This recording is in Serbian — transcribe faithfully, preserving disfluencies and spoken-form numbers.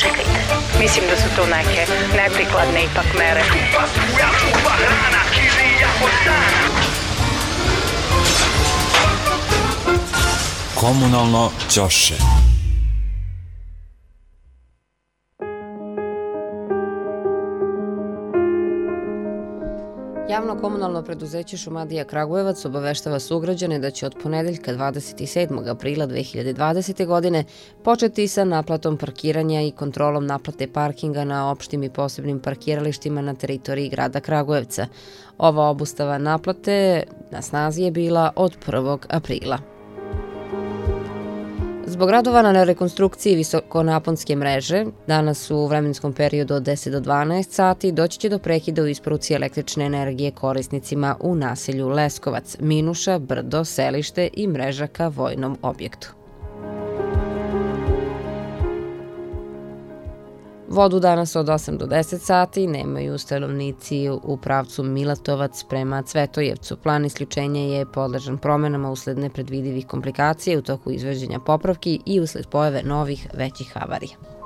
Sačekajte, mislim da su to neke neprikladne ipak mere. Komunalno ćoše. Javno komunalno preduzeće Šumadija Kragujevac obaveštava sugrađane da će od ponedeljka dvadeset sedmog aprila dve hiljade dvadesete. godine početi sa naplatom parkiranja i kontrolom naplate parkinga na opštim i posebnim parkiralištima na teritoriji grada Kragujevca. Ova obustava naplate na snazi je bila od prvog aprila. Zbog radova na rekonstrukciji visokonaponske mreže, danas u vremenskom periodu od deset do dvanaest sati doći će do prekida u isporuci električne energije korisnicima u naselju Leskovac, Minuša, Brdo, Selište i mreža ka vojnom objektu. Vodu danas od osam do deset sati nemaju stanovnici u pravcu Milatovac prema Cvetojevcu. Plan isključenja je podležan promenama usled nepredvidivih komplikacija u toku izvođenja popravki i usled pojave novih većih havarija.